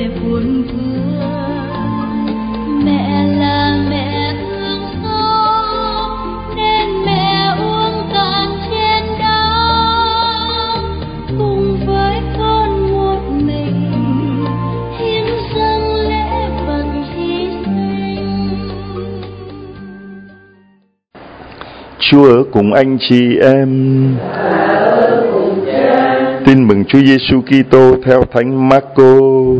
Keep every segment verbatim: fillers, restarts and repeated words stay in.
buồn thương. Mẹ là mẹ thương xót nên mẹ uống cạn chén đắng, cùng với con một mình hiến dâng lễ vật hy sinh. Chúa ở cùng anh chị em. Tin mừng Chúa Giêsu Kitô theo Thánh Marco.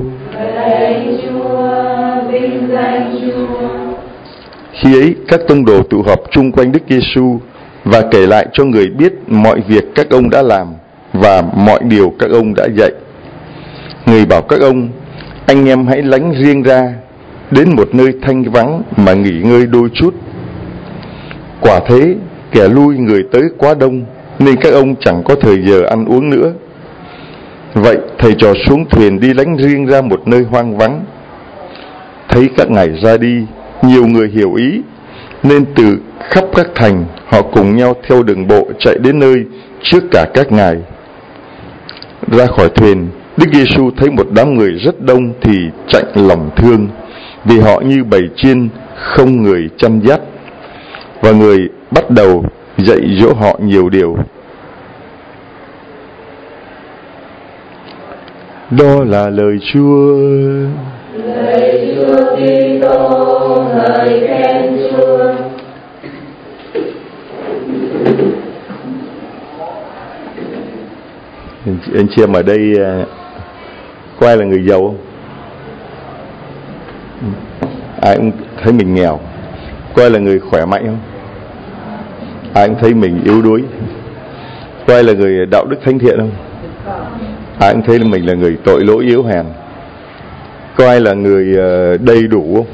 Khi ấy, các tông đồ tụ họp chung quanh Đức Giêsu và kể lại cho người biết mọi việc các ông đã làm và mọi điều các ông đã dạy. Người bảo các ông: anh em hãy lánh riêng ra đến một nơi thanh vắng mà nghỉ ngơi đôi chút. Quả thế, kẻ lui người tới quá đông nên các ông chẳng có thời giờ ăn uống nữa. Vậy thầy trò xuống thuyền đi lánh riêng ra một nơi hoang vắng. Thấy các ngài ra đi, nhiều người hiểu ý, nên từ khắp các thành họ cùng nhau theo đường bộ chạy đến nơi trước cả các ngài. Ra khỏi thuyền, Đức Giêsu thấy một đám người rất đông thì chạnh lòng thương, vì họ như bầy chiên không người chăn dắt, và người bắt đầu dạy dỗ họ nhiều điều. Đó là lời Chúa. Lời Chúa Kitô, hỡi khen Chúa. Anh chị em ở đây có ai là người giàu không? Ai cũng thấy mình nghèo. Có ai là người khỏe mạnh không? Ai cũng thấy mình yếu đuối. Có ai là người đạo đức thánh thiện không? Ai cũng thấy là mình là người tội lỗi yếu hèn. Có ai là người đầy đủ không?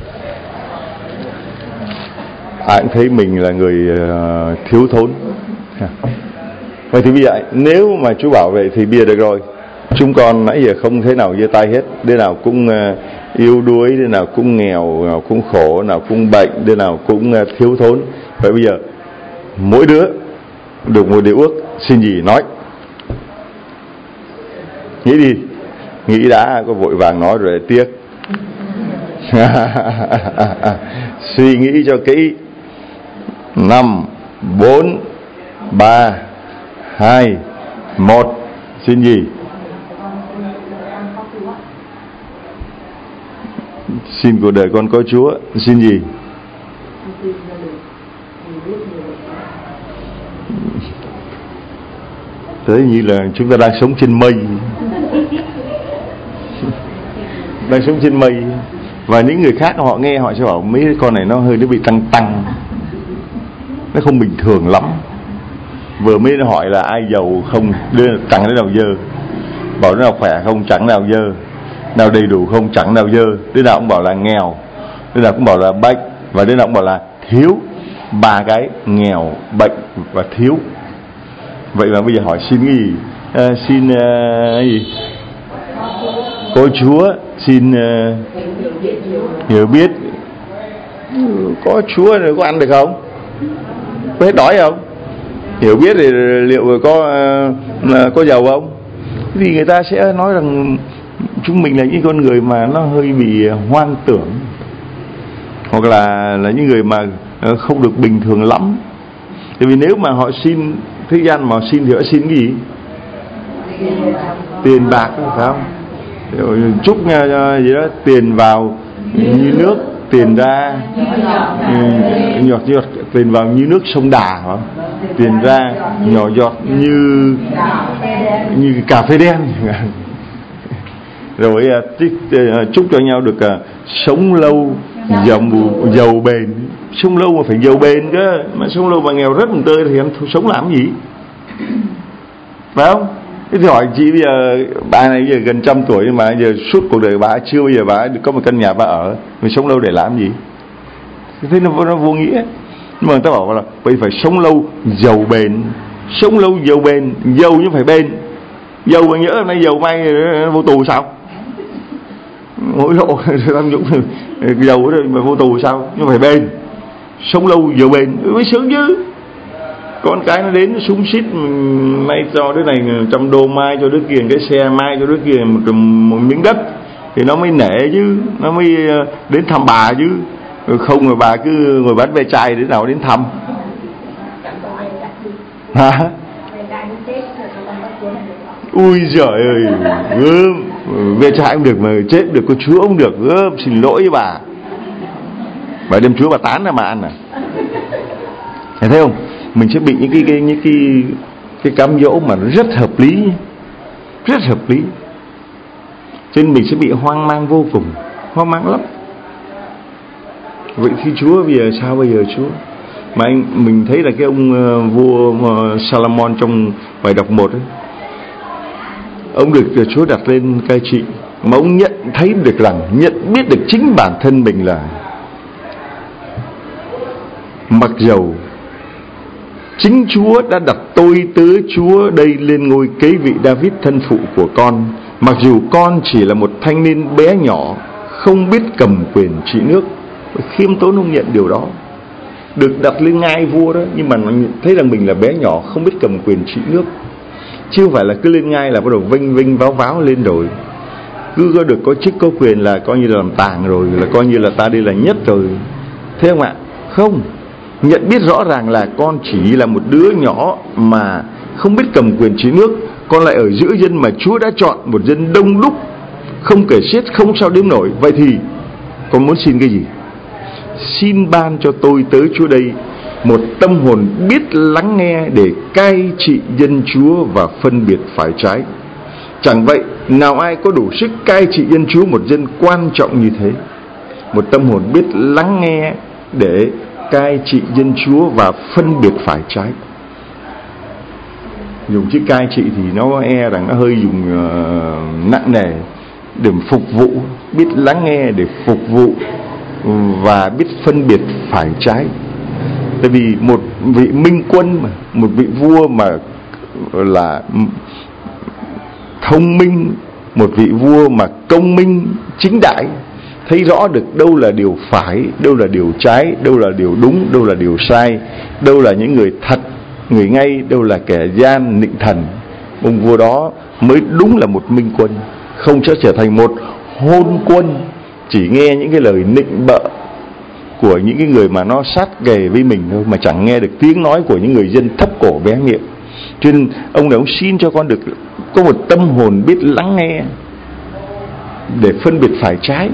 Ai cũng thấy mình là người thiếu thốn. Vậy thì bây giờ nếu mà Chúa bảo vậy thì bây giờ được rồi. Chúng con nãy giờ không thế nào giơ tay hết. Đứa nào cũng yếu đuối, đứa nào cũng nghèo, đứa nào cũng khổ, đứa nào cũng bệnh, đứa nào cũng thiếu thốn. Vậy bây giờ mỗi đứa được một điều ước, xin gì nói. Nghĩ đi. Nghĩ đã, có vội vàng nói rồi tiếc. Suy nghĩ cho kỹ. Năm, bốn, ba, hai, một. Xin gì? Xin cuộc đời con có Chúa. Xin gì? Thế như là chúng ta đang sống trên mây. Đang sống trên mây. Và những người khác họ nghe họ sẽ bảo mấy con này nó hơi nó bị tăng tăng, nó không bình thường lắm. Vừa mới nó hỏi là ai giàu không, đứa chẳng đứa nào dơ. Bảo đứa nào khỏe không, chẳng nào dơ. Nào đầy đủ không, chẳng nào dơ. Đứa nào cũng bảo là nghèo, đứa nào cũng bảo là bệnh, và đứa nào cũng bảo là thiếu. Ba cái: nghèo, bệnh và thiếu. Vậy mà bây giờ hỏi xin cái gì? À, xin uh, gì? Có Chúa. Xin uh, hiểu biết. Có Chúa rồi có ăn được không? Có hết đói không? Hiểu biết thì liệu có uh, có giàu không? Vì người ta sẽ nói rằng chúng mình là những con người mà nó hơi bị hoang tưởng, hoặc là là những người mà không được bình thường lắm. Tại vì nếu mà họ xin thế gian mà họ xin thì họ xin cái gì? Tiền bạc, phải không? Chúc nha gì đó, tiền vào như nước, tiền ra nhọt nhọt, tiền vào như nước sông Đà, hả? Tiền ra nhỏ giọt như như cà phê đen. Rồi chúc cho nhau được sống lâu, giàu giàu bền. Sống lâu mà phải giàu bền cơ, mà sống lâu mà nghèo rất một tơi thì em sống làm gì? Phải không? Thế thì hỏi chị bây giờ bà này bây giờ gần trăm tuổi nhưng mà giờ suốt cuộc đời bà chưa bao giờ bà được có một căn nhà bà ở, mình sống lâu để làm gì? Thế nó, nó vô nghĩa. Nhưng mà người ta bảo là vậy phải sống lâu giàu bền. Sống lâu giàu bền, giàu nhưng phải bền. Giàu mà nhớ nay giàu may vô tù sao? Mỗi lộ tham nhũng giàu rồi mà vô tù sao? Nhưng phải bền. Sống lâu giàu bền mới sướng chứ. Con cái nó đến nó súng xít, nay cho đứa này trăm đô, mai cho đứa kia cái xe, mai cho đứa kia một, một miếng đất, thì nó mới nể chứ, nó mới đến thăm bà chứ. Không rồi bà cứ ngồi bán ve chai đến nào đến thăm. Hả? Ui giời ơi, gớm, ve chai cũng được mà chết được, có chúa cũng được, gớm, xin lỗi với bà. Bà đem chúa bà tán ra mà ăn à? Thấy không? Mình sẽ bị những cái cái những cái cái cám dỗ mà rất hợp lý, rất hợp lý. Cho nên mình sẽ bị hoang mang vô cùng, hoang mang lắm. Vậy thì Chúa bây giờ sao bây giờ Chúa? Mà anh mình thấy là cái ông uh, vua uh, Salomon trong bài đọc một ấy, ông được Chúa đặt lên cai trị, mà ông nhận thấy được rằng, nhận biết được chính bản thân mình là mặc dầu chính Chúa đã đặt tôi tớ Chúa đây lên ngôi kế vị David thân phụ của con, mặc dù con chỉ là một thanh niên bé nhỏ không biết cầm quyền trị nước. Khiêm tốn ông nhận điều đó, được đặt lên ngai vua đó, nhưng mà thấy rằng mình là bé nhỏ không biết cầm quyền trị nước, chứ không phải là cứ lên ngai là bắt đầu vinh vinh váo váo lên rồi, cứ có được có chức có quyền là coi như là làm tàng rồi, là coi như là ta đây là nhất rồi. Thế không ạ? Không, nhận biết rõ ràng là con chỉ là một đứa nhỏ mà không biết cầm quyền trị nước, con lại ở giữa dân mà Chúa đã chọn, một dân đông đúc không kể xiết, không sao đếm nổi. Vậy thì con muốn xin cái gì? Xin ban cho tôi tới Chúa đây một tâm hồn biết lắng nghe để cai trị dân Chúa và phân biệt phải trái. Chẳng vậy nào ai có đủ sức cai trị dân Chúa, một dân quan trọng như thế. Một tâm hồn biết lắng nghe để cai trị dân Chúa và phân biệt phải trái. Dùng chữ cai trị thì nó e rằng nó hơi dùng uh, nặng nề. Để phục vụ, biết lắng nghe để phục vụ và biết phân biệt phải trái. Tại vì một vị minh quân mà, một vị vua mà là thông minh, một vị vua mà công minh, chính đại, thấy rõ được đâu là điều phải, đâu là điều trái, đâu là điều đúng, đâu là điều sai, đâu là những người thật, người ngay, đâu là kẻ gian, nịnh thần. Ông vua đó mới đúng là một minh quân, không sẽ trở thành một hôn quân, chỉ nghe những cái lời nịnh bợ của những cái người mà nó sát kề với mình thôi, mà chẳng nghe được tiếng nói của những người dân thấp cổ bé miệng. Cho nên ông này ông xin cho con được có một tâm hồn biết lắng nghe để phân biệt phải trái.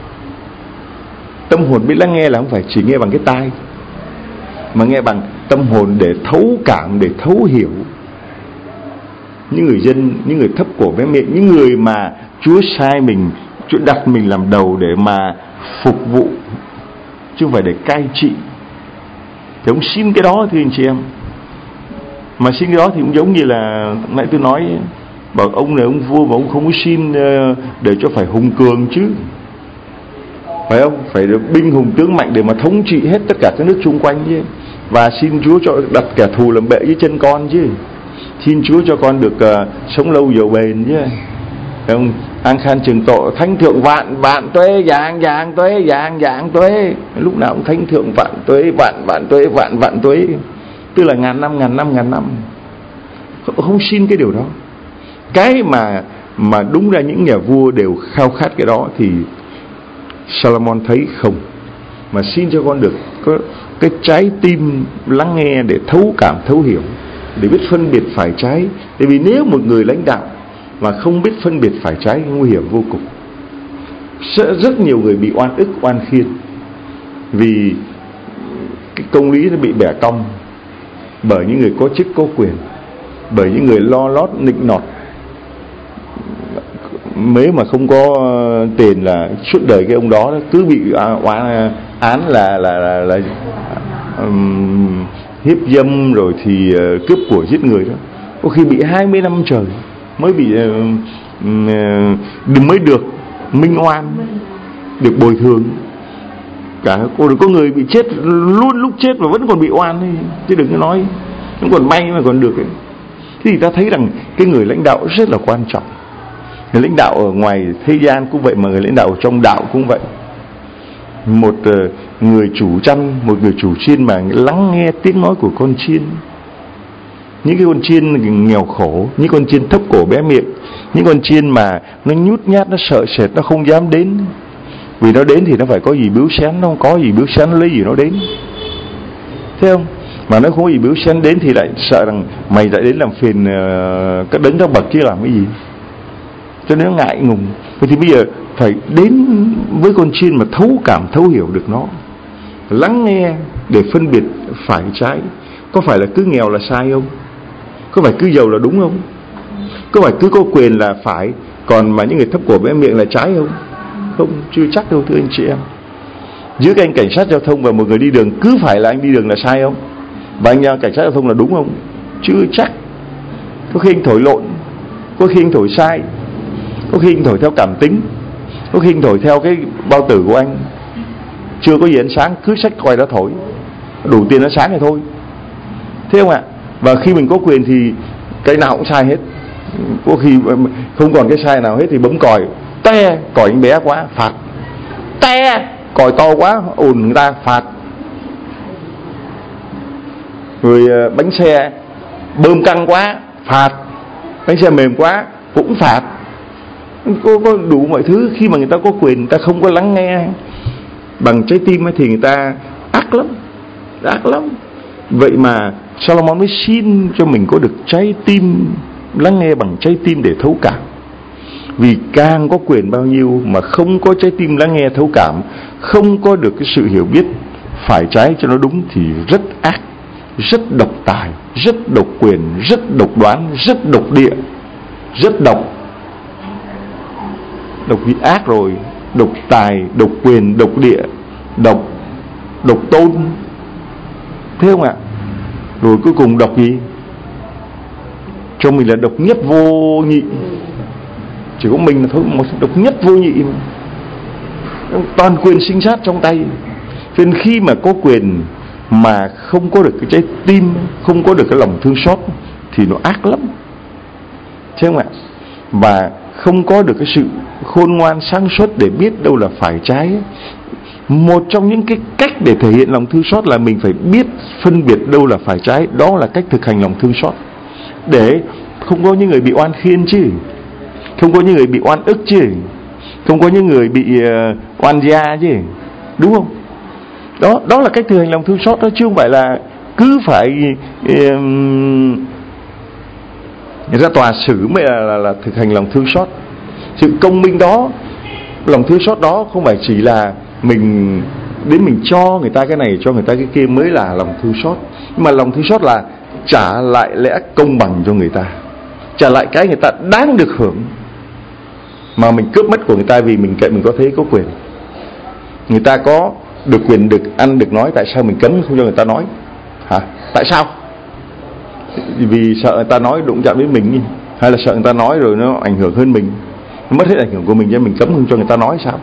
Tâm hồn biết lắng nghe là không phải chỉ nghe bằng cái tai, mà nghe bằng tâm hồn để thấu cảm, để thấu hiểu những người dân, những người thấp cổ bé miệng, những người mà Chúa sai mình, Chúa đặt mình làm đầu để mà phục vụ, chứ không phải để cai trị. Thì ông xin cái đó thưa anh chị em. Mà xin cái đó thì cũng giống như là nãy tôi nói, bảo ông này ông vua mà ông không có xin để cho phải hùng cường chứ, phải không? Phải được binh hùng tướng mạnh để mà thống trị hết tất cả các nước chung quanh chứ. Và xin Chúa cho đặt kẻ thù làm bệ dưới chân con chứ. Xin Chúa cho con được uh, sống lâu giàu bền chứ. Ông an khan trường tộ, thánh thượng vạn vạn tuế, vạn vạn tuế, vạn vạn tuế. Lúc nào cũng thánh thượng vạn tuế, vạn vạn tuế, vạn vạn tuế, tức là ngàn năm, ngàn năm, ngàn năm. Không, không xin cái điều đó. Cái mà mà đúng ra những nhà vua đều khao khát cái đó, thì Salomon thấy không. Mà xin cho con được có cái trái tim lắng nghe để thấu cảm, thấu hiểu, để biết phân biệt phải trái. Tại vì nếu một người lãnh đạo mà không biết phân biệt phải trái, nguy hiểm vô cùng. Rất nhiều người bị oan ức, oan khiên vì cái công lý nó bị bẻ cong bởi những người có chức có quyền, bởi những người lo lót nịnh nọt. Mấy mà không có tiền là suốt đời cái ông đó, đó cứ bị oan án là là là, là um, hiếp dâm rồi thì uh, cướp của giết người đó, có khi bị hai mươi năm trời mới bị uh, uh, mới được minh oan, được bồi thường. Cả có người bị chết luôn lúc chết mà vẫn còn bị oan ấy, chứ đừng có nói nó còn may mà còn được ấy. Thế thì ta thấy rằng cái người lãnh đạo rất là quan trọng. Người lãnh đạo ở ngoài thế gian cũng vậy, mà người lãnh đạo ở trong đạo cũng vậy. Một uh, người chủ chăn, một người chủ chiên mà lắng nghe tiếng nói của con chiên, những cái con chiên nghèo khổ, những con chiên thấp cổ bé miệng, những con chiên mà nó nhút nhát, nó sợ sệt, nó không dám đến. Vì nó đến thì nó phải có gì biếu xén, nó không có gì biếu xén, nó lấy gì nó đến. Thấy không? Mà nó không có gì biếu xén đến thì lại sợ rằng mày lại đến làm phiền uh, các đấng các bậc kia làm cái gì. Cho nên nó ngại ngùng. Vậy thì bây giờ phải đến với con chiên mà thấu cảm, thấu hiểu được nó, lắng nghe để phân biệt phải trái. Có phải là cứ nghèo là sai không? Có phải cứ giàu là đúng không? Có phải cứ có quyền là phải, còn mà những người thấp cổ bé miệng là trái không? Không, chưa chắc đâu thưa anh chị em. Giữa cái anh cảnh sát giao thông và một người đi đường, cứ phải là anh đi đường là sai không? Và anh cảnh sát giao thông là đúng không? Chưa chắc. Có khi anh thổi lộn, có khi anh thổi sai, có khi anh thổi theo cảm tính, có khi anh thổi theo cái bao tử của anh. Chưa có gì ánh sáng, cứ xách quay đó thổi, đủ tiền nó sáng thì thôi. Thế không ạ? Và khi mình có quyền thì cái nào cũng sai hết. Có khi không còn cái sai nào hết thì bấm còi, te, còi anh bé quá, phạt. Te, còi to quá, ồn người ta, phạt. Rồi bánh xe bơm căng quá, phạt. Bánh xe mềm quá, cũng phạt. Có, có đủ mọi thứ. Khi mà người ta có quyền, người ta không có lắng nghe bằng trái tim thì người ta ác lắm, ác lắm. Vậy mà Solomon mới xin cho mình có được trái tim, lắng nghe bằng trái tim để thấu cảm. Vì càng có quyền bao nhiêu mà không có trái tim lắng nghe thấu cảm, không có được cái sự hiểu biết phải trái cho nó đúng thì rất ác, rất độc tài, rất độc quyền, rất độc đoán, rất độc địa, rất độc. Độc thì ác rồi, độc tài, độc quyền, độc địa, độc, độc tôn. Thế không ạ? Rồi cuối cùng độc gì? Cho mình là độc nhất vô nhị. Chỉ có mình là thôi, một độc nhất vô nhị mà. Toàn quyền sinh sát trong tay. Cho nên khi mà có quyền mà không có được cái trái tim, không có được cái lòng thương xót thì nó ác lắm. Thế không ạ? Và không có được cái sự khôn ngoan sáng suốt để biết đâu là phải trái. Một trong những cái cách để thể hiện lòng thương xót là mình phải biết phân biệt đâu là phải trái. Đó là cách thực hành lòng thương xót, để không có những người bị oan khiên chứ, không có những người bị oan ức chứ, không có những người bị uh, oan gia chứ, đúng không? Đó, đó là cách thực hành lòng thương xót đó, chứ không phải là cứ phải um, ra tòa xử mới là, là, là thực hành lòng thương xót. Sự công minh đó, lòng thương xót đó không phải chỉ là mình đến mình cho người ta cái này, cho người ta cái kia mới là lòng thương xót. Nhưng mà lòng thương xót là trả lại lẽ công bằng cho người ta, trả lại cái người ta đáng được hưởng mà mình cướp mất của người ta vì mình mình có thấy có quyền. Người ta có được quyền được ăn được nói, tại sao mình cấm không cho người ta nói hả? Tại sao? Vì sợ người ta nói đụng chạm đến mình, hay là sợ người ta nói rồi nó ảnh hưởng hơn mình, nó mất hết ảnh hưởng của mình, cho mình cấm không cho người ta nói sao?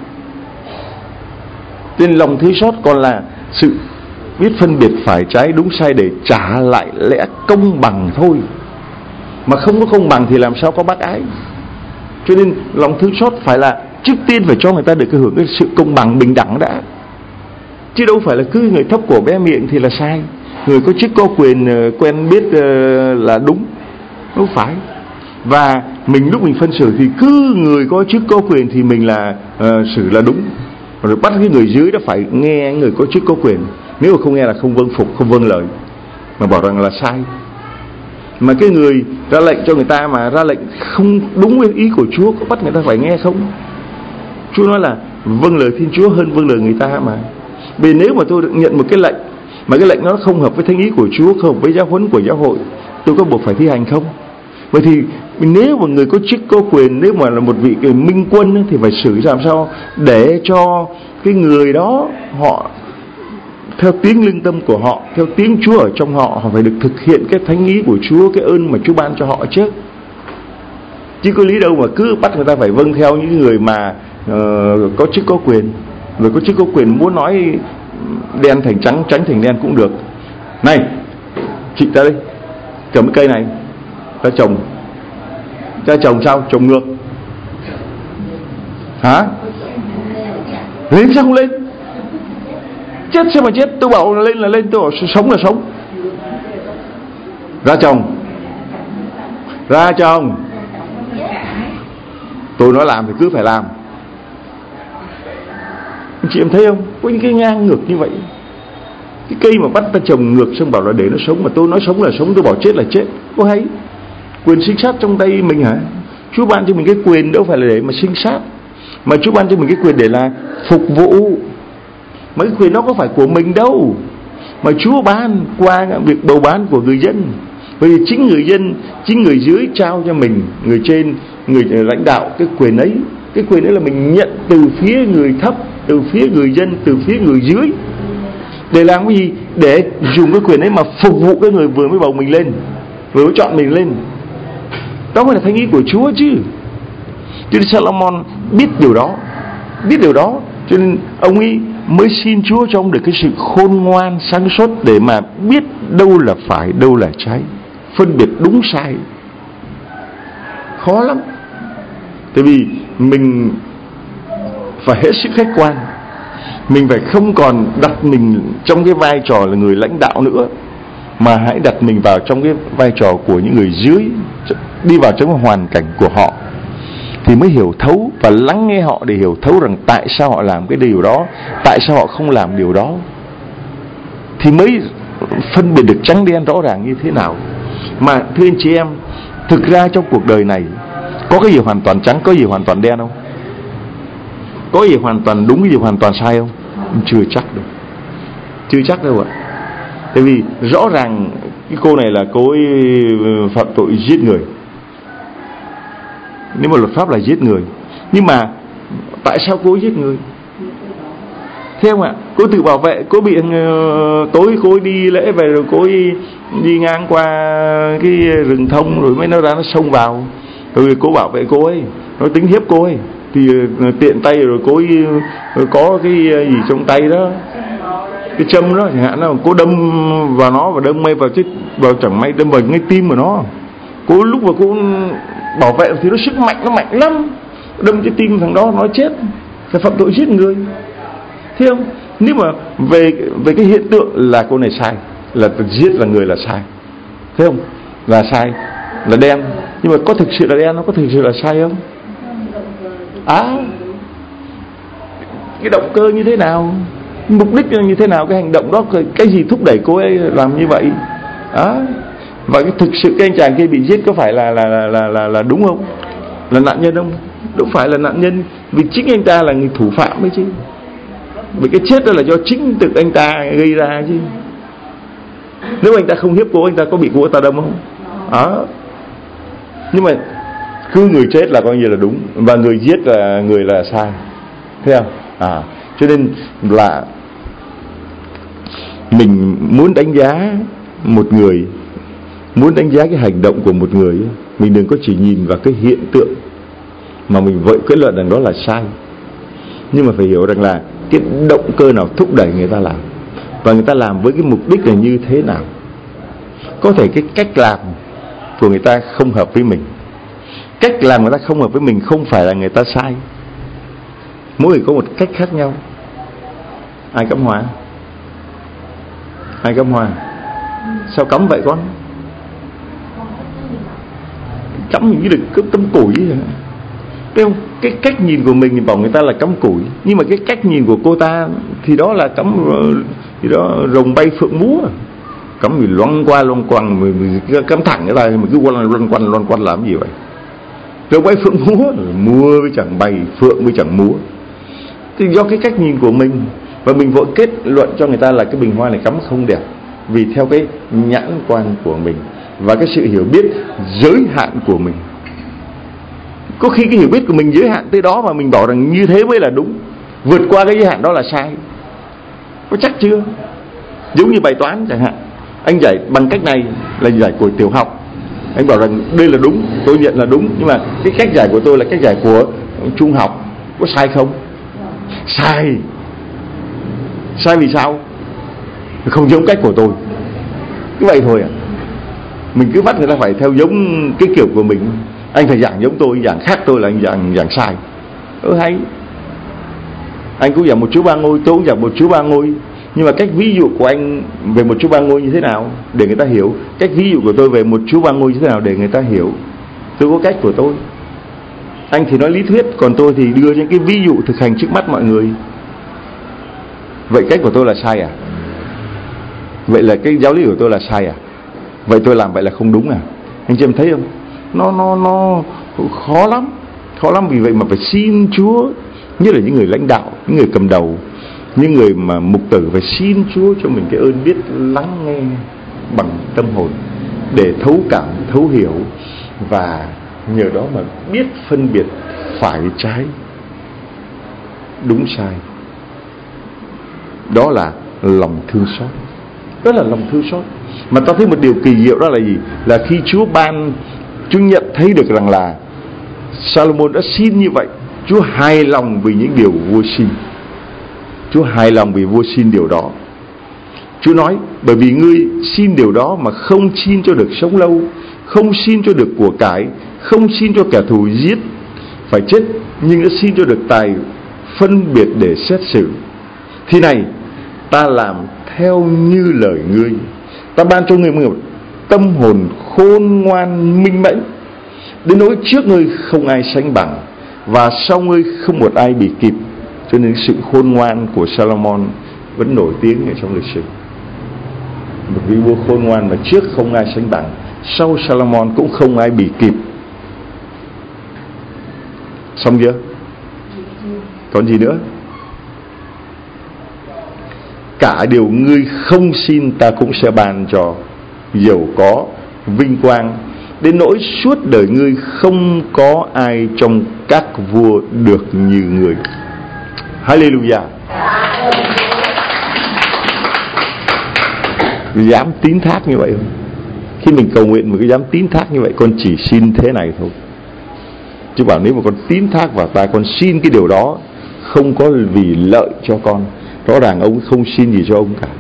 Nên lòng thương xót còn là sự biết phân biệt phải trái đúng sai để trả lại lẽ công bằng thôi. Mà không có công bằng thì làm sao có bác ái? Cho nên lòng thương xót phải là trước tiên phải cho người ta được cái hưởng cái sự công bằng bình đẳng đã, chứ đâu phải là cứ người thấp cổ bé miệng thì là sai, người có chức có quyền quen biết là đúng, không phải. Và mình lúc mình phân xử thì cứ người có chức có quyền thì mình là uh, xử là đúng, rồi bắt cái người dưới đó phải nghe người có chức có quyền. Nếu mà không nghe là không vâng phục, không vâng lời, mà bảo rằng là sai. Mà cái người ra lệnh cho người ta mà ra lệnh không đúng với ý của Chúa, có bắt người ta phải nghe không? Chúa nói là vâng lời Thiên Chúa hơn vâng lời người ta mà. Vì nếu mà tôi được nhận một cái lệnh mà cái lệnh nó không hợp với thánh ý của Chúa, không hợp với giáo huấn của giáo hội, tôi có buộc phải thi hành không? Vậy thì nếu mà người có chức có quyền, nếu mà là một vị minh quân thì phải xử làm sao để cho cái người đó họ theo tiếng lương tâm của họ, theo tiếng Chúa ở trong họ, họ phải được thực hiện cái thánh ý của Chúa, cái ơn mà Chúa ban cho họ chứ. Chứ có lý đâu mà cứ bắt người ta phải vâng theo những người mà uh, có chức có quyền. Người có chức có quyền muốn nói đen thành trắng, trắng thành đen cũng được. Này, chị ta đây, cầm cái cây này ta trồng. Ta trồng sao? Trồng ngược hả? Lên sao không lên? Chết sao mà chết? Tôi bảo là lên là lên, tôi bảo sống là sống. Ra trồng Ra cho ông. Tôi nói làm thì cứ phải làm. Anh chị em thấy không? Có những cái ngang ngược như vậy. Cái cây mà bắt ta trồng ngược xong bảo là để nó sống, mà tôi nói sống là sống, tôi bảo chết là chết. Có hay quyền sinh sát trong tay mình hả? Chúa ban cho mình cái quyền đâu phải là để mà sinh sát, mà Chúa ban cho mình cái quyền để là phục vụ. Mà cái quyền đó có phải của mình đâu, mà Chúa ban qua việc bầu bán của người dân. Bởi vì chính người dân, chính người dưới trao cho mình, người trên, người lãnh đạo cái quyền ấy. Cái quyền ấy là mình nhận từ phía người thấp, từ phía người dân, từ phía người dưới. Để làm cái gì? Để dùng cái quyền ấy mà phục vụ cái người vừa mới bầu mình lên, vừa mới chọn mình lên. Đó mới là thánh ý của Chúa chứ. Cho nên Salomon biết điều đó, biết điều đó, cho nên ông ấy mới xin Chúa cho ông được cái sự khôn ngoan, sáng suốt để mà biết đâu là phải, đâu là trái, phân biệt đúng sai. Khó lắm. Tại vì mình phải hết sức khách quan. Mình phải không còn đặt mình trong cái vai trò là người lãnh đạo nữa, mà hãy đặt mình vào trong cái vai trò của những người dưới, đi vào trong cái hoàn cảnh của họ, thì mới hiểu thấu và lắng nghe họ để hiểu thấu rằng tại sao họ làm cái điều đó, tại sao họ không làm điều đó, thì mới phân biệt được trắng đen rõ ràng như thế nào. Mà thưa anh chị em, thực ra trong cuộc đời này có cái gì hoàn toàn trắng, có gì hoàn toàn đen không? Có gì hoàn toàn đúng, cái gì hoàn toàn sai không? Chưa chắc đâu. Chưa chắc đâu ạ. Tại vì rõ ràng cái cô này là cô ấy phạm tội giết người. Nếu mà luật pháp là giết người, nhưng mà tại sao cô ấy giết người? Thế không ạ? Cô tự bảo vệ. Cô bị uh, tối cô ấy đi lễ về rồi cô ấy đi ngang qua cái rừng thông rồi mới nó ra nó xông vào, rồi cô bảo vệ cô ấy, nó tính hiếp cô ấy thì uh, tiện tay rồi cô ấy uh, có cái gì trong tay đó, cái châm đó chẳng hạn, nó cô đâm vào nó và đâm may vào chết, vào chẳng may đâm vào ngay tim của nó. Cô lúc mà cô bảo vệ thì nó sức mạnh, nó mạnh lắm, đâm cái tim thằng đó nó chết, phải phạm tội giết người. Thấy không? Nếu mà về về cái hiện tượng là cô này sai, là giết là người là sai, thấy không? Là sai, là đen. Nhưng mà có thực sự là đen, nó có thực sự là sai không? À, cái động cơ như thế nào, mục đích như thế nào, cái hành động đó, cái gì thúc đẩy cô ấy làm như vậy? À, và cái thực sự cái anh chàng kia bị giết có phải là là là là là, là đúng không? Là nạn nhân không? Đâu phải là nạn nhân, vì chính anh ta là người thủ phạm ấy chứ. Vì cái chết đó là do chính tự anh ta gây ra chứ. Nếu anh ta không hiếp cô, anh ta có bị cô ta đâm không? Đó. Nhưng mà cứ người chết là coi như là đúng, và người giết là người là sai. Thấy không? À, cho nên là mình muốn đánh giá một người, muốn đánh giá cái hành động của một người, mình đừng có chỉ nhìn vào cái hiện tượng mà mình vội kết luận rằng đó là sai. Nhưng mà phải hiểu rằng là cái động cơ nào thúc đẩy người ta làm, và người ta làm với cái mục đích là như thế nào. Có thể cái cách làm của người ta không hợp với mình, cách làm người ta không hợp với mình không phải là người ta sai. Mỗi người có một cách khác nhau. Ai cắm hoa? Ai cắm hoa? Sao cắm vậy con? Cắm như được cướp tấm củi vậy. Cái, cái cách nhìn của mình thì bảo người ta là cắm củi, nhưng mà cái cách nhìn của cô ta thì đó là cắm thì đó rồng bay phượng múa, cắm mình loan qua loan quăng, mình cắm thẳng cái này mình cứ loan loan quanh loan quanh làm gì vậy? Rồng bay phượng múa, múa với chẳng bay, phượng với chẳng múa. Thì do cái cách nhìn của mình, và mình vội kết luận cho người ta là cái bình hoa này cắm không đẹp, vì theo cái nhãn quan của mình và cái sự hiểu biết giới hạn của mình. Có khi cái hiểu biết của mình giới hạn tới đó mà mình bảo rằng như thế mới là đúng, vượt qua cái giới hạn đó là sai. Có chắc chưa? Giống như bài toán chẳng hạn, anh giải bằng cách này là giải của tiểu học, anh bảo rằng đây là đúng, tôi nhận là đúng, nhưng mà cái cách giải của tôi là cách giải của trung học. Có sai không? Sai. Sai vì sao? Không giống cách của tôi. Cứ vậy thôi à. Mình cứ bắt người ta phải theo giống cái kiểu của mình. Anh phải giảng giống tôi, giảng khác tôi là anh giảng, giảng sai. Ừ hay. Anh cũng giảng một Chúa Ba Ngôi, tôi cũng giảng một Chúa Ba Ngôi, nhưng mà cách ví dụ của anh về một Chúa Ba Ngôi như thế nào để người ta hiểu, cách ví dụ của tôi về một Chúa Ba Ngôi như thế nào để người ta hiểu. Tôi có cách của tôi. Anh thì nói lý thuyết, còn tôi thì đưa những cái ví dụ thực hành trước mắt mọi người. Vậy cách của tôi là sai à? Vậy là cái giáo lý của tôi là sai à? Vậy tôi làm vậy là không đúng à? Anh chị em thấy không? Nó nó nó khó lắm, khó lắm. Vì vậy mà phải xin Chúa, nhất là những người lãnh đạo, những người cầm đầu, những người mà mục tử, phải xin Chúa cho mình cái ơn biết lắng nghe bằng tâm hồn, để thấu cảm, thấu hiểu, và nhờ đó mà biết phân biệt phải trái, đúng sai. Đó là lòng thương xót. Đó là lòng thương xót. Mà ta thấy một điều kỳ diệu đó là gì? Là khi Chúa ban, Chúa nhận thấy được rằng là Salomon đã xin như vậy, Chúa hài lòng vì những điều vua xin. Chúa hài lòng vì vua xin điều đó. Chúa nói, bởi vì ngươi xin điều đó mà không xin cho được sống lâu, không xin cho được của cải, không xin cho kẻ thù giết phải chết, nhưng đã xin cho được tài phân biệt để xét xử. Thì này, ta làm theo như lời ngươi, ta ban cho ngươi một tâm hồn khôn ngoan minh mẫn, đến nỗi trước ngươi không ai sánh bằng, và sau ngươi không một ai bị kịp. Cho nên sự khôn ngoan của Salomon vẫn nổi tiếng ở trong lịch sử. Một vị vua khôn ngoan mà trước không ai sánh bằng, sau Salomon cũng không ai bị kịp. Xong chưa? Còn gì nữa? Cả điều ngươi không xin ta cũng sẽ ban cho, giàu có, vinh quang, đến nỗi suốt đời ngươi không có ai trong các vua được như ngươi. Hallelujah. Dám tín thác như vậy không? Khi mình cầu nguyện, mình cứ dám tín thác như vậy. Con chỉ xin thế này thôi. Chứ bảo nếu mà con tín thác vào tai, con xin cái điều đó không có vì lợi cho con, rõ ràng ông không xin gì cho ông cả.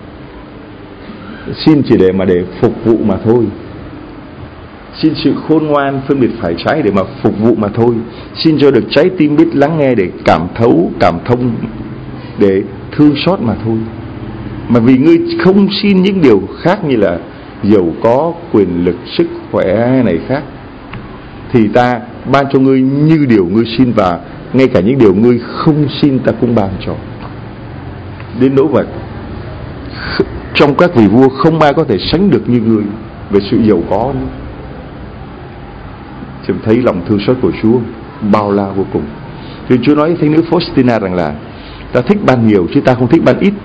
Xin chỉ để mà để phục vụ mà thôi. Xin sự khôn ngoan phân biệt phải trái để mà phục vụ mà thôi. Xin cho được trái tim biết lắng nghe để cảm thấu, cảm thông, để thương xót mà thôi. Mà vì ngươi không xin những điều khác như là giàu có, quyền lực, sức khỏe này khác, thì ta ban cho ngươi như điều ngươi xin, và ngay cả những điều ngươi không xin ta cũng ban cho. Đến nỗi vậy, trong các vị vua không ai có thể sánh được như ngươi về sự giàu có nữa. Chúng thấy lòng thương xót của Chúa bao la vô cùng. Thì Chúa nói với thánh nữ Faustina rằng là ta thích ban nhiều chứ ta không thích ban ít.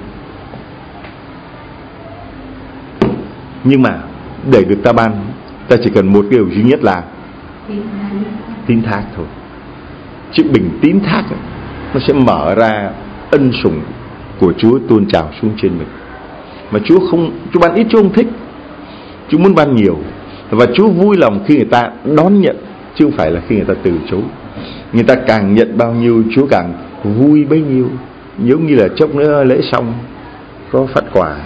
Nhưng mà để được ta ban, ta chỉ cần một điều duy nhất là tín thác thôi. Chữ bình tín thác ấy, nó sẽ mở ra ân sủng của Chúa tuôn trào xuống trên mình. Mà Chúa không, Chúa ban ít Chúa không thích. Chúa muốn ban nhiều. Và Chúa vui lòng khi người ta đón nhận, chứ không phải là khi người ta từ chối. Người ta càng nhận bao nhiêu, Chúa càng vui bấy nhiêu. Giống như là chốc nữa lễ xong có phát quà,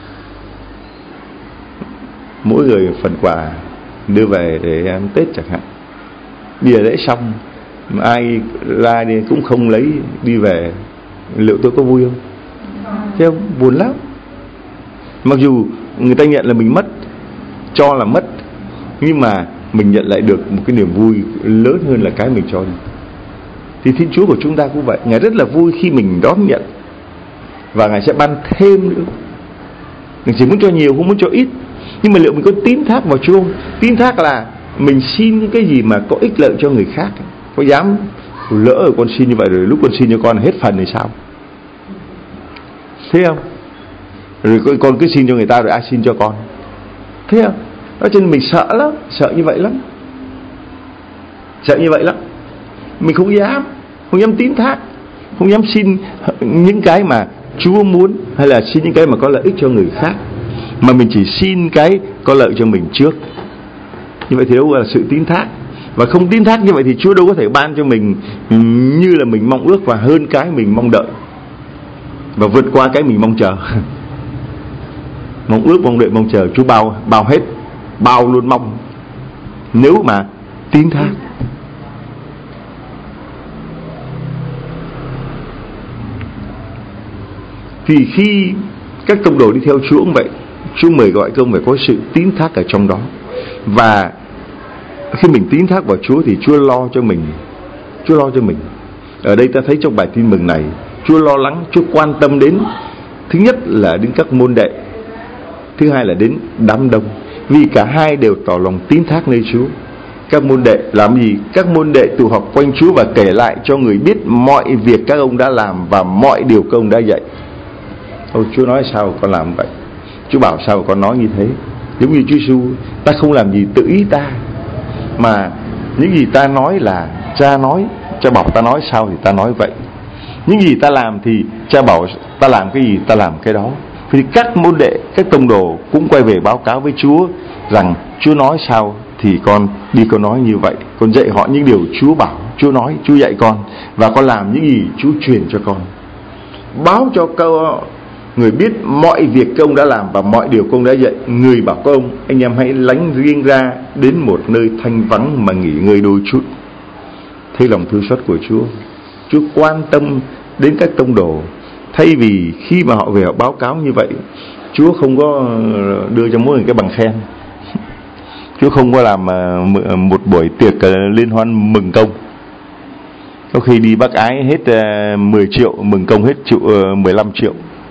mỗi người phần quà đưa về để ăn Tết chẳng hạn. Bây giờ lễ xong mà ai ra đi cũng không lấy đi về, liệu tôi có vui không? Thế không? Buồn lắm. Mặc dù người ta nhận là mình mất, cho là mất, nhưng mà mình nhận lại được một cái niềm vui lớn hơn là cái mình cho đi. Thì Thiên Chúa của chúng ta cũng vậy. Ngài rất là vui khi mình đón nhận, và Ngài sẽ ban thêm nữa. Ngài chỉ muốn cho nhiều, không muốn cho ít. Nhưng mà liệu mình có tín thác vào Chúa không? Tín thác là mình xin những cái gì mà có ích lợi cho người khác. Có dám lỡ rồi con xin như vậy, rồi lúc con xin cho con hết phần thì sao? Thế không? Rồi con cứ xin cho người ta rồi ai xin cho con? Thế không? Đó, cho nên mình sợ lắm, sợ như vậy lắm. Sợ như vậy lắm. Mình không dám, không dám tín thác, không dám xin những cái mà Chúa muốn, hay là xin những cái mà có lợi ích cho người khác, mà mình chỉ xin cái có lợi cho mình trước. Như vậy thì đâu là sự tín thác. Và không tín thác như vậy thì Chúa đâu có thể ban cho mình như là mình mong ước, và hơn cái mình mong đợi, và vượt qua cái mình mong chờ. Mong ước, mong đợi, mong chờ, Chúa bao bao hết, bao luôn mong, nếu mà tín thác. Thì khi các tông đồ đi theo Chúa cũng vậy, Chúa mời gọi công phải có sự tín thác ở trong đó. Và Khi mình tín thác vào Chúa thì Chúa lo cho mình. Chúa lo cho mình. Ở đây ta thấy trong bài tin mừng này, Chúa lo lắng, Chúa quan tâm đến, thứ nhất là đến các môn đệ, thứ hai là đến đám đông. Vì cả hai đều tỏ lòng tín thác nơi Chúa. Các môn đệ làm gì? Các môn đệ tụ họp quanh Chúa và kể lại cho người biết mọi việc các ông đã làm và mọi điều các ông đã dạy. Ôi, Chúa nói sao con làm vậy? Chúa bảo sao con nói như thế? Giống như Chúa Giêsu, ta không làm gì tự ý ta, mà những gì ta nói là Cha nói, Cha bảo ta nói sao thì ta nói vậy. Những gì ta làm thì Cha bảo ta làm cái gì ta làm cái đó. Thì các môn đệ, các tông đồ cũng quay về báo cáo với Chúa rằng Chúa nói sao thì con đi con nói như vậy. Con dạy họ những điều Chúa bảo, Chúa nói, Chúa dạy con, và con làm những gì Chúa truyền cho con. Báo cho câu người biết mọi việc các ông đã làm và mọi điều các ông đã dạy. Người bảo các ông, anh em hãy lánh riêng ra đến một nơi thanh vắng mà nghỉ ngơi đôi chút. Thấy lòng thương xót của Chúa. Chúa quan tâm đến các tông đồ. Thay vì khi mà họ về họ báo cáo như vậy, Chúa không có đưa cho mỗi người cái bằng khen. Chúa không có làm một buổi tiệc liên hoan mừng công. Có khi đi bác ái hết mười triệu, mừng công hết triệu, mười lăm triệu.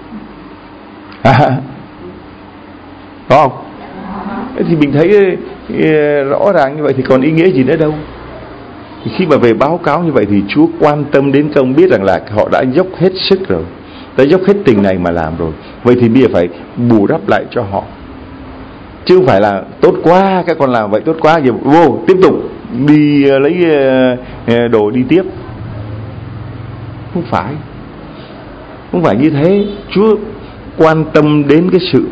À, có không? Thì mình thấy rõ ràng như vậy thì còn ý nghĩa gì nữa đâu. Thì khi mà về báo cáo như vậy thì Chúa quan tâm đến công, biết rằng là họ đã dốc hết sức rồi, đã dốc hết tình này mà làm rồi. Vậy thì bây giờ phải bù đắp lại cho họ, chứ không phải là tốt quá các con làm vậy, tốt quá giờ vô tiếp tục đi lấy đồ đi tiếp. Không phải, không phải như thế. Chúa quan tâm đến cái sự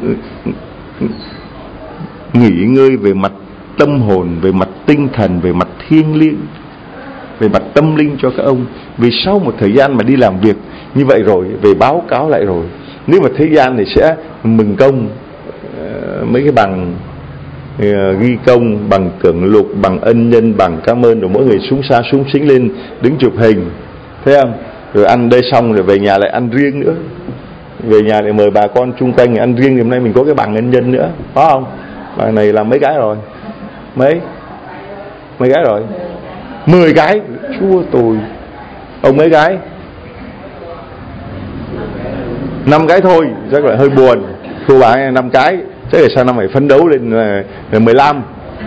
nghỉ ngơi về mặt tâm hồn, về mặt tinh thần, về mặt thiêng liêng, về mặt tâm linh cho các ông. Vì sau một thời gian mà đi làm việc như vậy rồi, về báo cáo lại rồi, nếu mà thế gian thì sẽ mừng công, mấy cái bằng ghi công, bằng tưởng lục, bằng ân nhân, bằng cảm ơn, rồi mỗi người súng xa súng xính lên đứng chụp hình, thấy không? Rồi ăn đây xong rồi về nhà lại ăn riêng nữa, về nhà lại mời bà con chung quanh ăn riêng. Hôm nay mình có cái bằng ân nhân nữa, có không? Bằng này làm mấy cái rồi? Mấy? Mấy cái rồi? Mười cái. Chúa tôi, ông mấy cái? Năm cái thôi, chắc là hơi buồn. Cô bà năm cái, chắc là sao năm phải phấn đấu lên là mười lăm.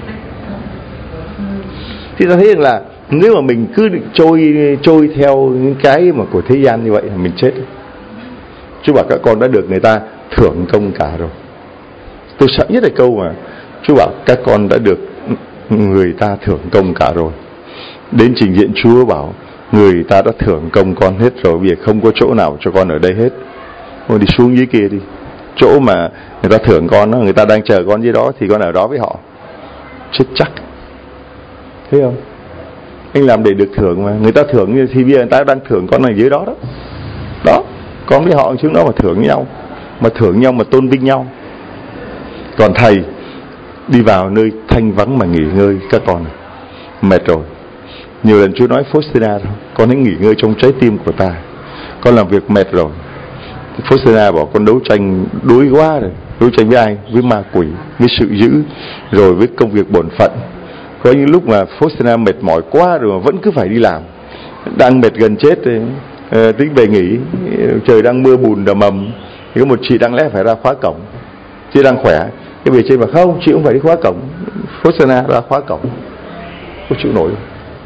Thì ta thấy rằng là nếu mà mình cứ trôi trôi theo những cái mà của thế gian như vậy là mình chết. Chúa bảo các con đã được người ta thưởng công cả rồi. Tôi sợ nhất là câu mà Chúa bảo các con đã được người ta thưởng công cả rồi. Đến trình diện Chúa bảo người ta đã thưởng công con hết rồi, bây giờ không có chỗ nào cho con ở đây hết. Thôi đi xuống dưới kia đi, chỗ mà người ta thưởng con đó, người ta đang chờ con dưới đó thì con ở đó với họ. Chết chắc. Thấy không? Anh làm để được thưởng mà. Người ta thưởng thì bây giờ người ta đang thưởng con ở dưới đó đó. Đó, con với họ xuống đó mà thưởng nhau, mà thưởng nhau mà tôn vinh nhau. Còn thầy đi vào nơi thanh vắng mà nghỉ ngơi. Các con mệt rồi. Nhiều lần Chúa nói Faustina, con hãy nghỉ ngơi trong trái tim của ta. Con làm việc mệt rồi. Faustina bảo con đấu tranh đối quá rồi. Đấu tranh với ai? Với ma quỷ, với sự dữ, rồi với công việc bổn phận. Có những lúc mà Faustina mệt mỏi quá rồi mà vẫn cứ phải đi làm. Đang mệt gần chết thì uh, tính về nghỉ. Trời đang mưa bùn đầm ầm, thì có một chị đang lẽ phải ra khóa cổng. Chị đang khỏe, cái bề trên bảo không, chị không phải đi khóa cổng. Faustina ra khóa cổng, không chịu nổi.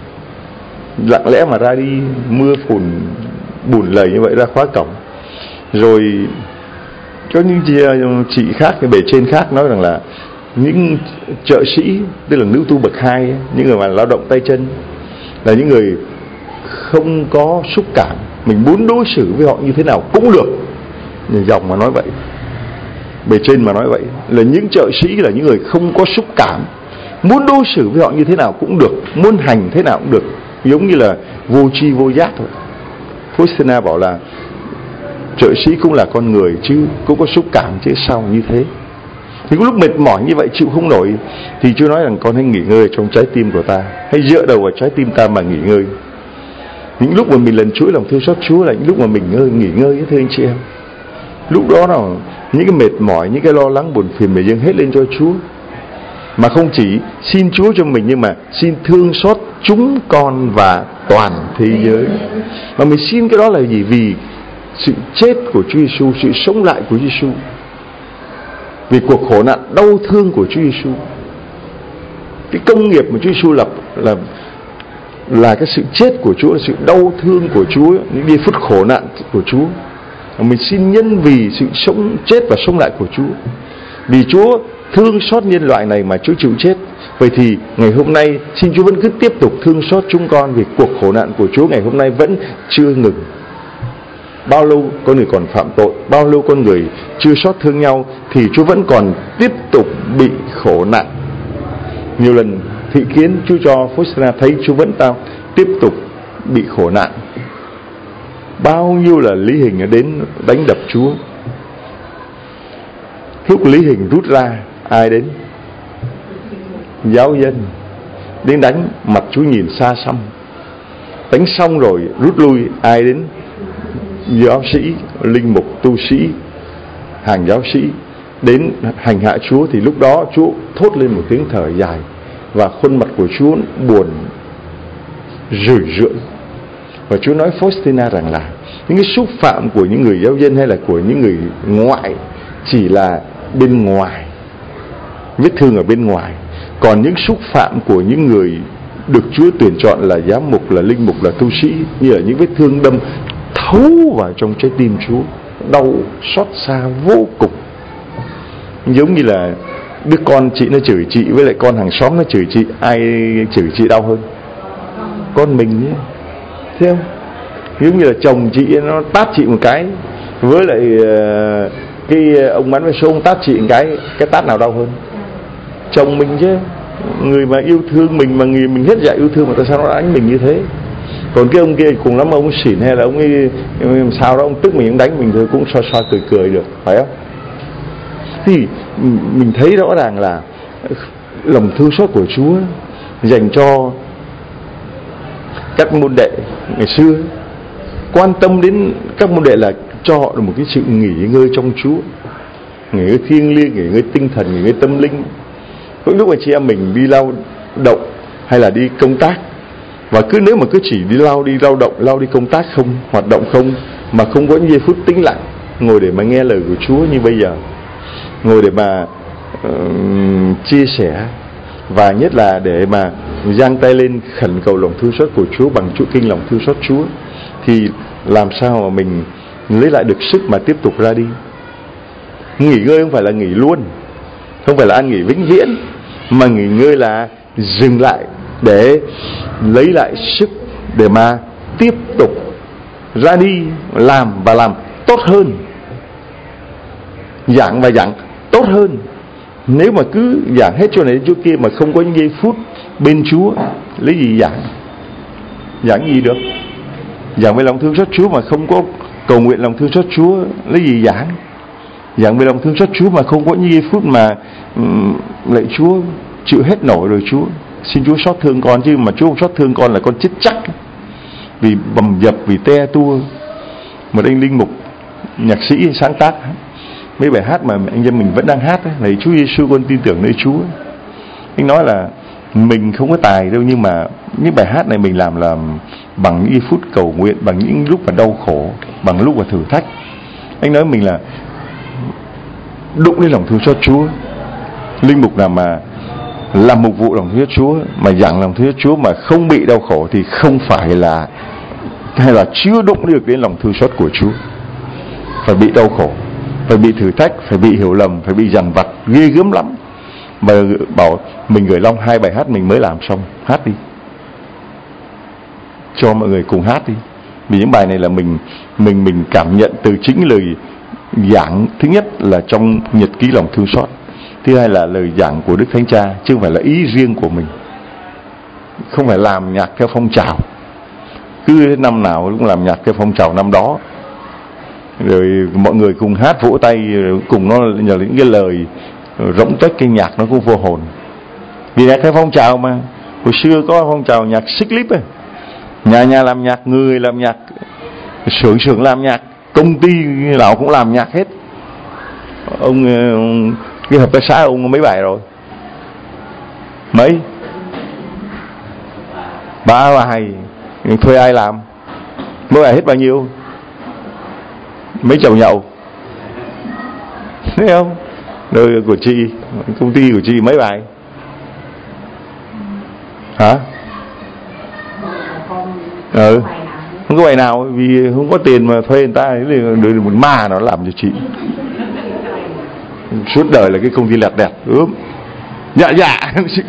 Lặng lẽ mà ra đi, mưa phùn bùn lầy như vậy ra khóa cổng. Rồi có những chị, chị khác, cái bề trên khác nói rằng là những trợ sĩ, tức là nữ tu bậc hai, những người mà lao động tay chân, là những người không có xúc cảm, mình muốn đối xử với họ như thế nào cũng được. Dòng mà nói vậy, bề trên mà nói vậy, là những trợ sĩ là những người không có xúc cảm, muốn đối xử với họ như thế nào cũng được, muốn hành thế nào cũng được, giống như là vô tri vô giác thôi. Faustina bảo là trợ sĩ cũng là con người chứ, cũng có xúc cảm chứ sao như thế. Thì lúc mệt mỏi như vậy chịu không nổi thì Chúa nói rằng con hãy nghỉ ngơi trong trái tim của ta, hãy dựa đầu vào trái tim ta mà nghỉ ngơi. Những lúc mà mình lần chuỗi lòng thương xót Chúa là những lúc mà mình ngơi, nghỉ ngơi, thưa anh chị em. Lúc đó nào những cái mệt mỏi, những cái lo lắng buồn phiền mình dâng hết lên cho Chúa. Mà không chỉ xin Chúa cho mình, nhưng mà xin thương xót chúng con và toàn thế giới. Mà mình xin cái đó là gì? Vì sự chết của Chúa Giêsu, sự sống lại của Chúa Giêsu, vì cuộc khổ nạn đau thương của Chúa Giêsu. Cái công nghiệp mà Chúa Giêsu lập là là cái sự chết của Chúa, là sự đau thương của Chúa, những giây phút khổ nạn của Chúa. Mình xin nhân vì sự sống chết và sống lại của Chúa. Vì Chúa thương xót nhân loại này mà Chúa chịu chết. Vậy thì ngày hôm nay xin Chúa vẫn cứ tiếp tục thương xót chúng con, vì cuộc khổ nạn của Chúa ngày hôm nay vẫn chưa ngừng. Bao lâu con người còn phạm tội, bao lâu con người chưa xót thương nhau, thì Chúa vẫn còn tiếp tục bị khổ nạn. Nhiều lần thị kiến Chúa cho Faustina thấy Chúa vẫn tao tiếp tục bị khổ nạn. Bao nhiêu là Lý Hình đến đánh đập Chúa. Lúc Lý Hình rút ra, ai đến? Giáo dân đến đánh, mặt Chúa nhìn xa xăm. Đánh xong rồi rút lui, ai đến? Giáo sĩ, linh mục, tu sĩ, hàng giáo sĩ đến hành hạ Chúa. Thì lúc đó Chúa thốt lên một tiếng thở dài, và khuôn mặt của Chúa buồn rười rượi. Và Chúa nói Faustina rằng là những cái xúc phạm của những người giáo dân hay là của những người ngoại chỉ là bên ngoài, vết thương ở bên ngoài. Còn những xúc phạm của những người được Chúa tuyển chọn là giám mục, là linh mục, là tu sĩ, như là những vết thương đâm thấu vào trong trái tim Chúa, đau xót xa vô cùng. Giống như là đứa con chị nó chửi chị với lại con hàng xóm nó chửi chị, ai chửi chị đau hơn? Con mình nhé, thấy không? Giống như là chồng chị nó tát chị một cái, với lại uh, cái ông bán vé số ông tát chị một cái, cái tát nào đau hơn? Chồng mình chứ. Người mà yêu thương mình, mà người mình hết dạ yêu thương, mà tại sao nó đánh mình như thế? Còn cái ông kia cùng lắm ông xỉn hay là ông ấy sao đó, ông tức mình, ông đánh mình thôi cũng so so cười cười được, phải không? Thì mình thấy rõ ràng là lòng thương xót của Chúa dành cho các môn đệ ngày xưa, quan tâm đến các môn đệ là cho họ được một cái sự nghỉ ngơi trong Chúa, nghỉ ngơi thiêng liêng, nghỉ ngơi tinh thần, nghỉ ngơi tâm linh. Có lúc anh chị em mình đi lao động hay là đi công tác, và cứ nếu mà cứ chỉ đi lao đi lao động, lao đi công tác không, hoạt động không, mà không có những giây phút tĩnh lặng ngồi để mà nghe lời của Chúa như bây giờ, ngồi để mà uh, chia sẻ, và nhất là để mà giang tay lên khẩn cầu lòng thương xót của Chúa bằng chuỗi kinh lòng thương xót Chúa, thì làm sao mà mình lấy lại được sức mà tiếp tục ra đi. Nghỉ ngơi không phải là nghỉ luôn, không phải là ăn nghỉ vĩnh viễn, mà nghỉ ngơi là dừng lại để lấy lại sức để mà tiếp tục ra đi làm, và làm tốt hơn, giảng và giảng tốt hơn. Nếu mà cứ giảng hết chỗ này đến chỗ kia mà không có những giây phút bên Chúa, lấy gì giảng? Giảng gì được? Giảng về lòng thương xót Chúa mà không có cầu nguyện lòng thương xót Chúa, lấy gì giảng? Giảng về lòng thương xót Chúa mà không có những giây phút mà um, lạy Chúa chịu hết nổi rồi Chúa, xin Chúa xót thương con, chứ mà Chúa không xót thương con là con chết chắc, vì bầm dập, vì te tua. Một anh linh mục nhạc sĩ sáng tác mấy bài hát mà anh em mình vẫn đang hát ấy, này Chúa Giêsu con tin tưởng nơi Chúa. Anh nói là mình không có tài đâu, nhưng mà những bài hát này mình làm làm bằng những phút cầu nguyện, bằng những lúc mà đau khổ, bằng lúc mà thử thách. Anh nói mình là đụng đến lòng thương xót Chúa. Linh mục nào mà làm mục vụ lòng thương xót Chúa, mà giảng lòng thương xót Chúa mà không bị đau khổ thì không phải là, hay là chưa đụng được đến lòng thương xót của Chúa. Phải bị đau khổ, phải bị thử thách, phải bị hiểu lầm, phải bị dằn vặt ghê gớm lắm. Mà bảo mình gửi Long hai bài hát mình mới làm xong, hát đi, cho mọi người cùng hát đi. Vì những bài này là mình mình mình cảm nhận từ chính lời giảng. Thứ nhất là trong nhật ký lòng thương xót, thứ hai là lời giảng của Đức Thánh Cha, chứ không phải là ý riêng của mình, không phải làm nhạc theo phong trào, cứ năm nào cũng làm nhạc theo phong trào năm đó, rồi mọi người cùng hát vỗ tay, cùng nó nhờ những cái lời rỗng tuếch, cái nhạc nó cũng vô hồn. Vì nhạc theo phong trào mà, hồi xưa có phong trào nhạc xích líp ấy, nhà nhà làm nhạc, người làm nhạc, xưởng xưởng làm nhạc, công ty nào cũng làm nhạc hết. Ông cái hợp tác xã ông có mấy bài rồi, Mấy? Ba bài. Thuê ai làm? Mỗi bài hết bao nhiêu? Mấy chầu nhậu, thấy không? Rồi của chị, công ty của chị mấy bài? Hả? Ừ, không có bài nào, vì không có tiền mà thuê người ta, thì một ma nó làm cho chị. Suốt đời là cái công ty lẹt đẹt. Ướm dạ dạ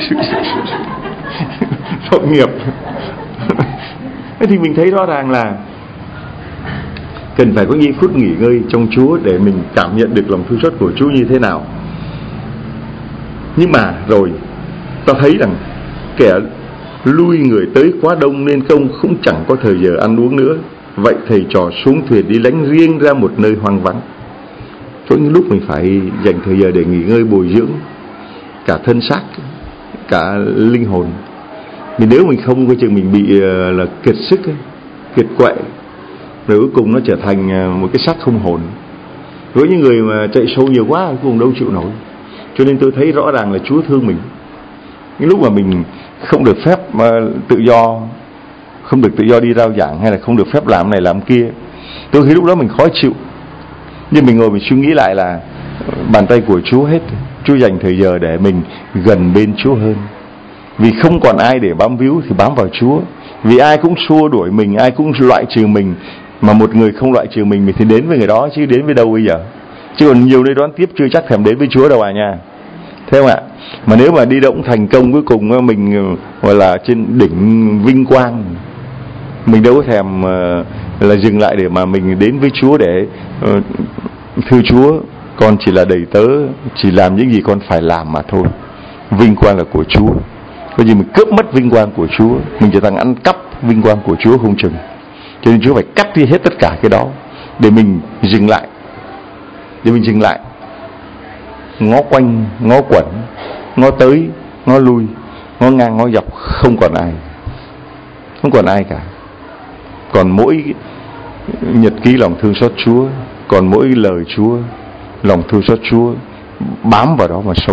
tội nghiệp. Thế thì mình thấy rõ ràng là cần phải có những phút nghỉ ngơi trong Chúa để mình cảm nhận được lòng thương xót của Chúa như thế nào. Nhưng mà rồi ta thấy rằng kẻ lui người tới quá đông nên công cũng chẳng có thời giờ ăn uống nữa. Vậy thầy trò xuống thuyền đi lánh riêng ra một nơi hoang vắng. Có những lúc mình phải dành thời giờ để nghỉ ngơi bồi dưỡng cả thân xác, cả linh hồn. Vì nếu mình không coi chừng mình bị là kiệt sức ấy, kiệt quệ, rồi cuối cùng nó trở thành một cái xác không hồn. Với những người mà chạy sâu nhiều quá cuối cùng đâu chịu nổi. Cho nên tôi thấy rõ ràng là Chúa thương mình. Những lúc mà mình không được phép mà tự do, không được tự do đi rao giảng, hay là không được phép làm này làm kia, tôi thấy lúc đó mình khó chịu. Nhưng mình ngồi mình suy nghĩ lại là bàn tay của Chúa hết. Chúa dành thời giờ để mình gần bên Chúa hơn. Vì không còn ai để bám víu thì bám vào Chúa. Vì ai cũng xua đuổi mình, ai cũng loại trừ mình. Mà một người không loại trừ mình, mình thì đến với người đó, chứ đến với đâu bây giờ. Chứ còn nhiều nơi đón tiếp chưa chắc thèm đến với Chúa đâu à nha. Thế không ạ? Mà nếu mà đi động thành công, cuối cùng mình gọi là trên đỉnh vinh quang, mình đâu có thèm là dừng lại để mà mình đến với Chúa để uh, thưa Chúa, con chỉ là đầy tớ, chỉ làm những gì con phải làm mà thôi. Vinh quang là của Chúa. Có gì mình cướp mất vinh quang của Chúa, mình trở thành ăn cắp vinh quang của Chúa không chừng. Cho nên Chúa phải cắt đi hết tất cả cái đó để mình dừng lại, để mình dừng lại, ngó quanh, ngó quẩn, ngó tới, ngó lui, ngó ngang, ngó dọc, không còn ai, không còn ai cả. Còn mỗi nhật ký lòng thương xót Chúa, còn mỗi lời Chúa, lòng thương xót Chúa, bám vào đó mà sống.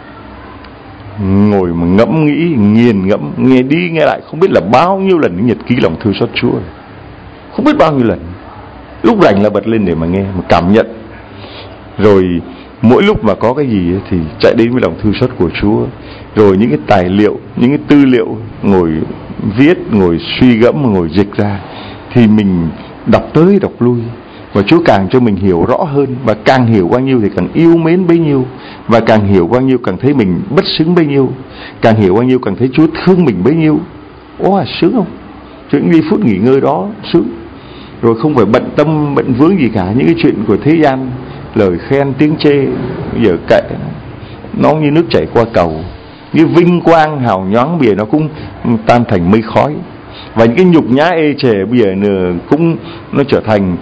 Ngồi mà ngẫm nghĩ, nghiền ngẫm, nghe đi nghe lại không biết là bao nhiêu lần những nhật ký lòng thương xót Chúa, không biết bao nhiêu lần. Lúc rảnh là bật lên để mà nghe, mà cảm nhận. Rồi mỗi lúc mà có cái gì thì chạy đến với lòng thương xót của Chúa. Rồi những cái tài liệu, những cái tư liệu ngồi viết, ngồi suy gẫm, ngồi dịch ra, thì mình đọc tới đọc lui. Và Chúa càng cho mình hiểu rõ hơn. Và càng hiểu bao nhiêu thì càng yêu mến bấy nhiêu. Và càng hiểu bao nhiêu càng thấy mình bất xứng bấy nhiêu. Càng hiểu bao nhiêu càng thấy Chúa thương mình bấy nhiêu. Ồ à, sướng không? Cho những giây phút nghỉ ngơi đó sướng. Rồi không phải bận tâm, bận vướng gì cả. Những cái chuyện của thế gian, lời khen, tiếng chê, bây giờ kệ, nó như nước chảy qua cầu. Như vinh quang hào nhoáng bây giờ nó cũng tan thành mây khói. Và những cái nhục nhã ê chề bây giờ cũng nó trở thành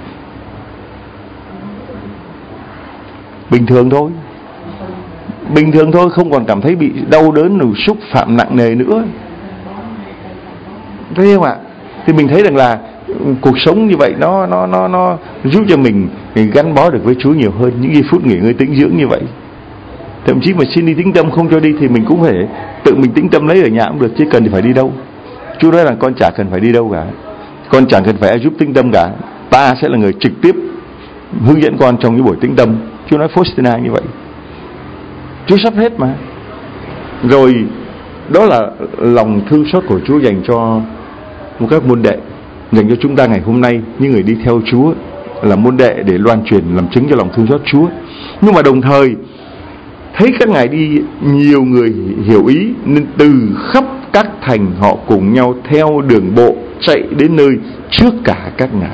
bình thường thôi. Bình thường thôi, không còn cảm thấy bị đau đớn rồi xúc phạm nặng nề nữa. Thấy không ạ? Thì mình thấy rằng là cuộc sống như vậy nó nó nó nó giúp cho mình, mình gắn bó được với Chúa nhiều hơn. Những giây phút nghỉ ngơi tĩnh dưỡng như vậy, thậm chí mà xin đi tĩnh tâm không cho đi thì mình cũng phải tự mình tĩnh tâm lấy ở nhà cũng được, chứ cần thì phải đi đâu. Chúa nói là con chả cần phải đi đâu cả, con chẳng cần phải ai giúp tĩnh tâm cả, ta sẽ là người trực tiếp hướng dẫn con trong những buổi tĩnh tâm. Chúa nói Faustina như vậy. Chúa sắp hết mà. Rồi đó là lòng thương xót của Chúa dành cho một các môn đệ, dành cho chúng ta ngày hôm nay, những người đi theo Chúa, là môn đệ để loan truyền làm chứng cho lòng thương xót Chúa. Nhưng mà đồng thời thấy các ngài đi nhiều người hiểu ý, nên từ khắp các thành họ cùng nhau theo đường bộ chạy đến nơi trước cả các ngài.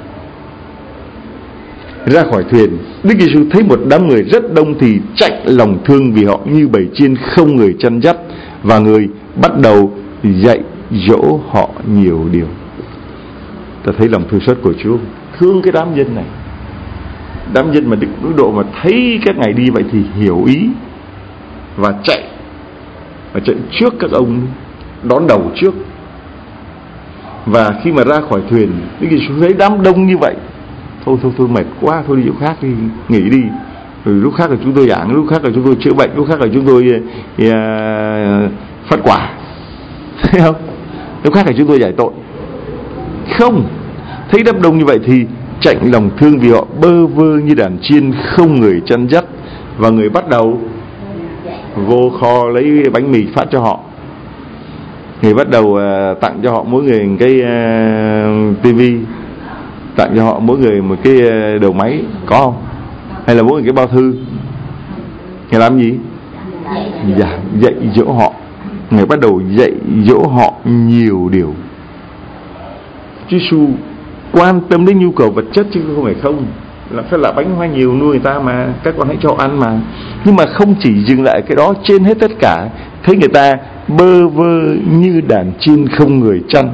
Ra khỏi thuyền, Đức Giêsu thấy một đám người rất đông thì chạy lòng thương vì họ như bầy chiên không người chăn dắt, và người bắt đầu dạy dỗ họ nhiều điều. Ta thấy lòng thương xót của Chúa, thương cái đám dân này. Đám dân mà đức độ mà thấy các ngài đi vậy thì hiểu ý và chạy, và chạy trước các ông, đón đầu trước. Và khi mà ra khỏi thuyền, Đức Giêsu thấy đám đông như vậy, thôi thôi thôi mệt quá, thôi đi chỗ khác đi, nghỉ đi. Rồi lúc khác là chúng tôi giảng, lúc khác là chúng tôi chữa bệnh, lúc khác là chúng tôi uh, phát quả. Thấy không? Nếu khác là chúng tôi giải tội. Không, thấy đám đông như vậy thì chạnh lòng thương vì họ bơ vơ như đàn chiên không người chăn dắt. Và người bắt đầu vô kho lấy bánh mì phát cho họ. Người bắt đầu uh, tặng cho họ mỗi người một cái uh, tivi, tặng cho họ mỗi người một cái uh, đầu máy, có không? Hay là mỗi người cái bao thư. Người làm gì? Dạ, dạy dỗ họ. Người bắt đầu dạy dỗ họ nhiều điều. Chúa Giêsu quan tâm đến nhu cầu vật chất chứ không phải không. Là phải là bánh hoa nhiều nuôi người ta mà, các con hãy cho ăn mà. Nhưng mà không chỉ dừng lại cái đó, trên hết tất cả thấy người ta bơ vơ như đàn chiên không người chăn.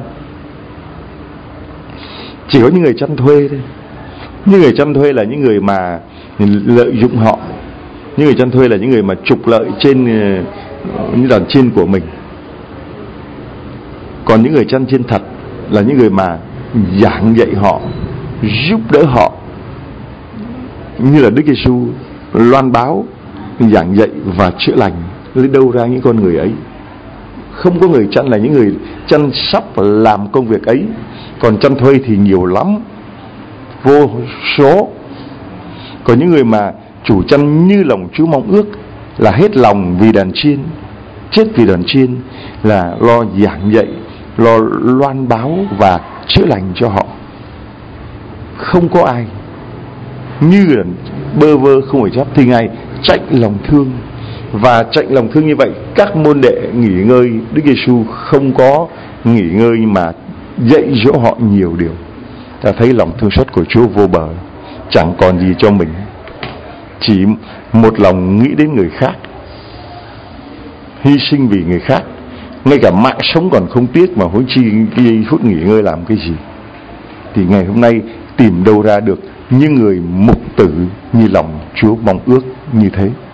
Chỉ có những người chăn thuê thôi. Những người chăn thuê là những người mà lợi dụng họ. Những người chăn thuê là những người mà trục lợi trên những đàn chiên của mình. Còn những người chăn chiên thật là những người mà giảng dạy họ, giúp đỡ họ, như là Đức Giêsu loan báo, giảng dạy và chữa lành. Lấy đâu ra những con người ấy? Không có người chăn là những người chăn sóc làm công việc ấy. Còn chăn thuê thì nhiều lắm, vô số. Còn những người mà chủ chăn như lòng Chúa mong ước là hết lòng vì đàn chiên, chết vì đàn chiên, là lo giảng dạy, lo loan báo và chữa lành cho họ. Không có ai như là bơ vơ không phải chấp thinh ai chạnh lòng thương. Và chạnh lòng thương như vậy, các môn đệ nghỉ ngơi. Đức Giêsu không có nghỉ ngơi mà dạy dỗ họ nhiều điều. Ta thấy lòng thương xót của Chúa vô bờ, chẳng còn gì cho mình, chỉ một lòng nghĩ đến người khác, hy sinh vì người khác. Ngay cả mạng sống còn không tiếc, mà huống chi cái giây phút nghỉ ngơi làm cái gì. Thì ngày hôm nay tìm đâu ra được những người mục tử như lòng Chúa mong ước như thế.